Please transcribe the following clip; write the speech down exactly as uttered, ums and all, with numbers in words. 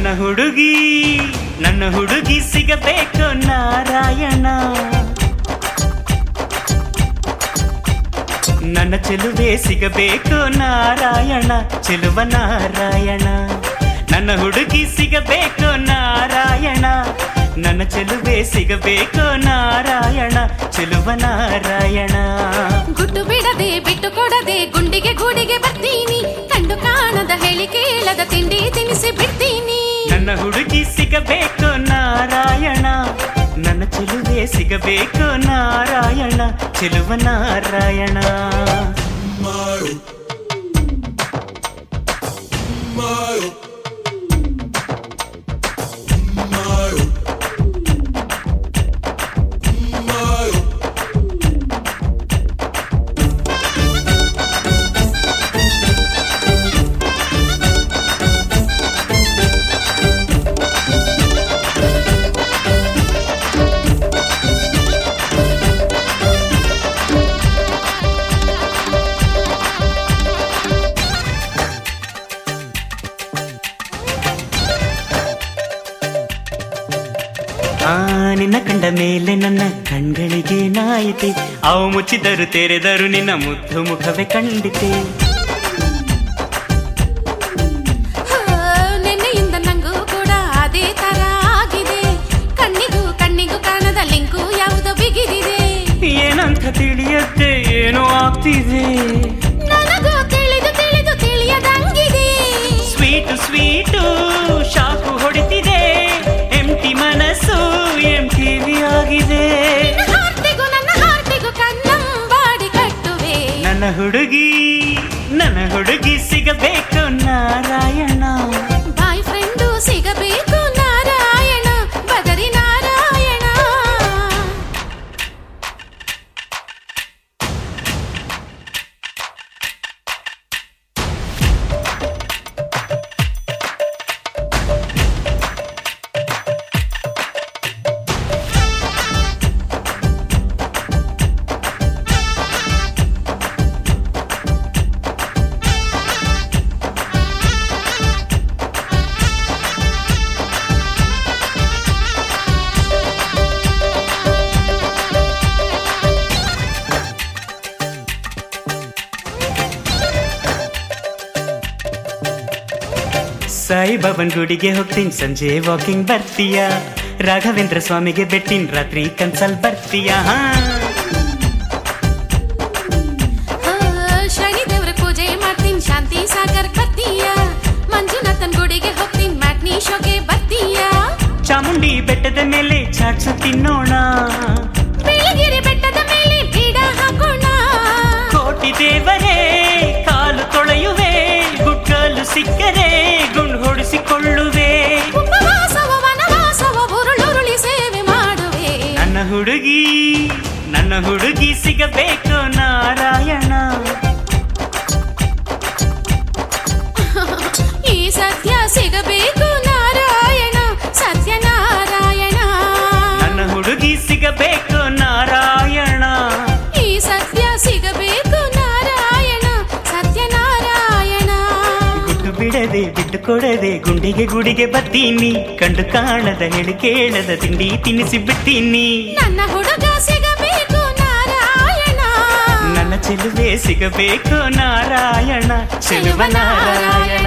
ನನ್ನ ಹುಡುಗಿ ನನ್ನ ಹುಡುಗಿ ಸಿಗಬೇಕು ನಾರಾಯಣ, ನನ್ನ ಚೆಲುವೆ ಸಿಗಬೇಕು ನಾರಾಯಣ, ಚೆಲುವ ನಾರಾಯಣ. ನನ್ನ ಹುಡುಗಿ ಸಿಗಬೇಕು ನಾರಾಯಣ, ನನ್ನ ಚೆಲುವೆ ಸಿಗಬೇಕು ನಾರಾಯಣ, ಚೆಲುವ ನಾರಾಯಣ. ಗುಟ್ಟು ಬಿಡದೆ ಬಿಟ್ಟು ಕೊಡದೆ ಗುಂಡಿಗೆ ಗೂಡಿಗೆ ಬರ್ತೀನಿ, ಕಂಡು ಕಾಣದ ಹೇಳಿ ಕೇಳದ ತಿಂಡಿ ತಿನಿಸಿ ಬಿಡ್ತೀನಿ. ನನ್ನ ಹುಡುಗಿ ಸಿಗಬೇಕು ನಾರಾಯಣ, ನನ್ನ ಚೆಲುವೆ ಸಿಗಬೇಕು ನಾರಾಯಣ, ಚೆಲುವ ನಾರಾಯಣ. ಮಾಡು ಮಾಡು ನಿನ್ನ ಕಂಡ ಮೇಲೆ ನನ್ನ ಕಣ್ಗಳಿಗೆ ನಾಯಿತೆ, ಅವು ಮುಚ್ಚಿದರು ತೆರೆದರು ನಿನ್ನ ಮುದ್ದು ಮುಖವೇ ಕಂಡಿತೆ. ನೆನ್ನೆಯಿಂದ ನಂಗೂ ಕೂಡ ಅದೇ ತರ ಆಗಿದೆ, ಕಣ್ಣಿಗೂ ಕಣ್ಣಿಗೂ ಕಾಣದ ಲಿಂಕು ಯಾವುದೋ ಬಿಗಿದಿದೆ. ಏನಂತ ತಿಳಿಯತ್ತೆ ಏನೋ ಆಗ್ತಿದೆ, ನನಗೂ ತಿಳಿದು ತಿಳಿದು ತಿಳಿಯದಂಗಿದೆ. ಸ್ವೀಟು ಸ್ವೀಟು ಶಾಕು ಹೊಡಿತಿದೆ, ಎಂಟಿ ಮನಸ್ಸು ಎಂಟಿವಿ ಆಗಿದೆ. ಹಾರ್ಟಿಗೂ ನನ್ನ ಹಾರ್ಟಿಗೂ ಕನ್ನಂಬಾಡಿ ಕಟ್ಟುವೆ. ನನ್ನ ಹುಡುಗಿ ನನ್ನ ಹುಡುಗಿ ಸಿಗಬೇಕು ನಾರಾಯಣ, ಬಾಯ್ ಫ್ರೆಂಡು ಸಿಗಬೇಕು ನಾರಾಯಣ, ಬದರಿ ನಾರಾಯಣ. ಸಾಯಿಬಾಬನ್ ಗುಡಿಗೆ ಹೋಗ್ತೀನಿ ಸಂಜೆ ವಾಕಿಂಗ್ ಬರ್ತೀಯ, ರಾಘವೇಂದ್ರ ಸ್ವಾಮಿಗೆ ಬೆಟ್ಟಿನ ರಾತ್ರಿ ಕನ್ಸಲ್ ಬರ್ತೀಯ. ಶನಿ ದೇವ್ರ ಪೂಜೆ ಮಾಡ್ತೀನಿ ಶಾಂತಿ ಸಾಗರ್ ಬರ್ತೀಯ, ಮಂಜುನಾಥನ್ ಗುಡಿಗೆ ಹೋಗ್ತೀನಿ ಮ್ಯಾಟ್ನಿ ಶೋಗೆ ಬರ್ತೀಯ. ಚಾಮುಂಡಿ ಬೆಟ್ಟದ ಮೇಲೆ ಚಾಟ್ಸು ತಿನ್ನೋಣ, ಬೆಳಗಿರಿ ಬೆಟ್ಟದ ಮೇಲೆ ಬೀಡ ಹಾಕೋಣ. ಕೋಟಿ ದೇವರೇ ಕಾಲು ತೊಳೆಯುವೆ, ಗುಡ್ಡಲು ಸಿಕ್ಕರೆ ಗುಂಡು ಹೊಡಿಸಿಕೊಳ್ಳುವೆ. ಉಪವಾಸವ ವನವಾಸವ ಉರುಳುರುಳಿ ಸೇವೆ ಮಾಡುವೆ. ನನ್ನ ಹುಡುಗಿ ನನ್ನ ಹುಡುಗಿ ಸಿಗಬೇಕು ನಾರಾಯಣ, ಈ ಸತ್ಯ ಸಿಗಬೇಕು ನಾರಾಯಣ, ಸತ್ಯನಾರಾಯಣ. ನನ್ನ ಹುಡುಗಿ ಸಿಗಬೇಕು ನಾರಾಯಣ, ಈ ಸತ್ಯ ಸಿಗಬೇಕು ನಾರಾಯಣ, ಸತ್ಯನಾರಾಯಣ. ಗುಟ್ಟು ಬಿಡದೆ ಬಿಟ್ಟು ಕೊಡದೆ ಗುಂಡಿಗೆ ಗುಡಿಗೆ ಬರ್ತೀನಿ, ಕಂಡು ಕಾಣದ ಹೇಳಿ ಕೇಳದ ತಿಂಡಿ ತಿನಿಸಿ ಬಿಡ್ತೀನಿ. ನನ್ನ ಹುಡುಗ ಸಿಗಬೇಕು ನಾರಾಯಣ, ನನ್ನ ಚೆಲುವೆ ಸಿಗಬೇಕು ನಾರಾಯಣ, ಚೆಲುವ ನಾರಾಯಣ.